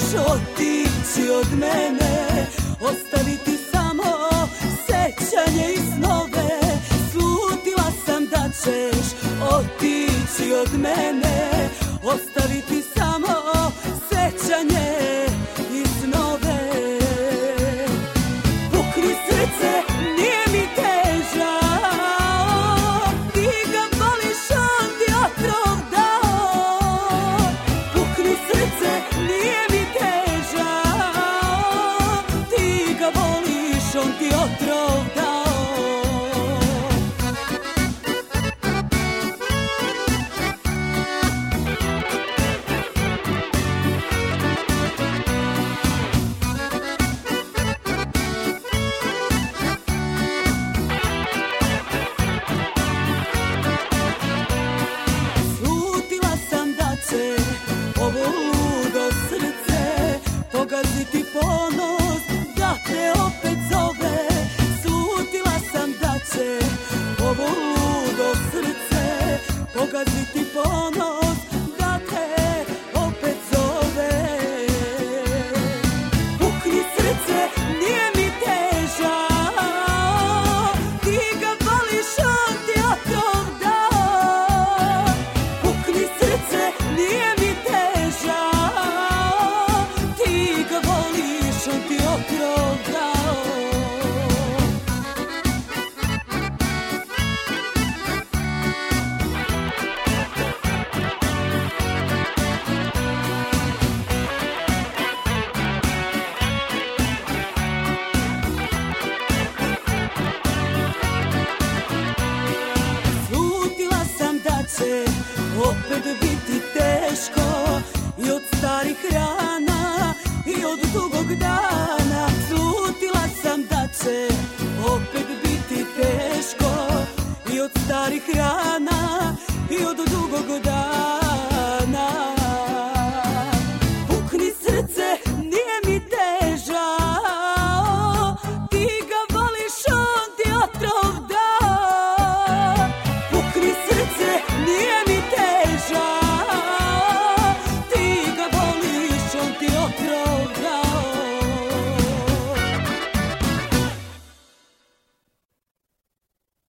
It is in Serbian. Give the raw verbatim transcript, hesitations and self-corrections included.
otići od mene, ostaviti samo sećanje i snove. Slutila sam da ćeš otići od mene, ostaviti samo sećanje i snove. Pukni srce, nije mi teža, ti ga voliš, on ti otrov dao. Pukni srce, nije mi teža, ti ga voliš, on ti otrov dao. Ovo ludo srce pogaziti ponos da te opet zove. Slutila sam da će ovo ludo srce pogaziti ponos da te opet zove. Pukni srce, nije mi teža, ti ga voliš, on ti otrov dao. Pukni srce, nije mi teža, ti ga voliš, on ti otrov dao. Slutila sam da će opet biti teško i od starih rana i od dugog dana. Slutila sam da će opet biti teško i od starih rana i od dugog dana.